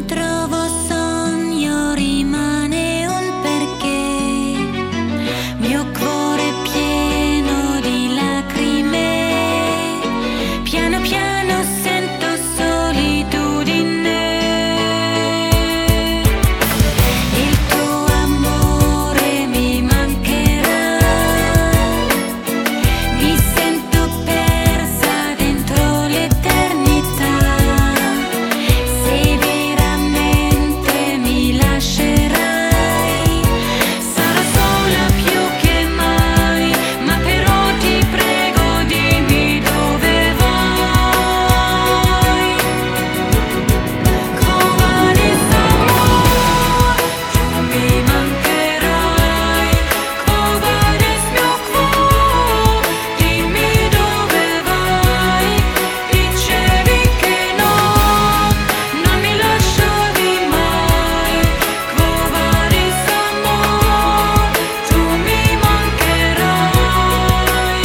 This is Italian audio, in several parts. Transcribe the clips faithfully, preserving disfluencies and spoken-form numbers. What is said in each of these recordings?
trovo sogno rimane un perché, mio cuore pieno di lacrime, piano piano sento solitudine. Il tuo amore mi mancherà, mi sento persa dentro l'eternità. Se veramente mi lascerai, sarò sola più che mai, ma però ti prego dimmi dove vai. Quo vadis amor, tu mi mancherai. Quo vadis mio cuor, dimmi dove vai. Dicevi che no, non mi lasciavi mai. Quo vadis amor, tu mi mancherai.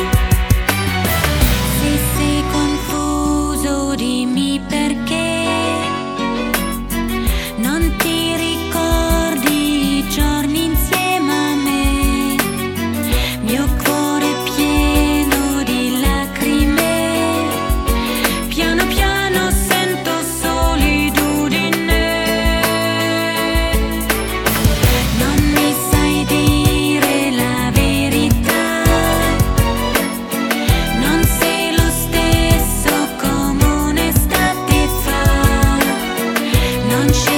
Se sei confuso dimmi perché non ti ricordi i giorni insieme a me, mio cuore pieno di lacrime, piano piano sento solitudine. Non mi sai dire la verità, non sei lo stesso come un'estate fa, non c'è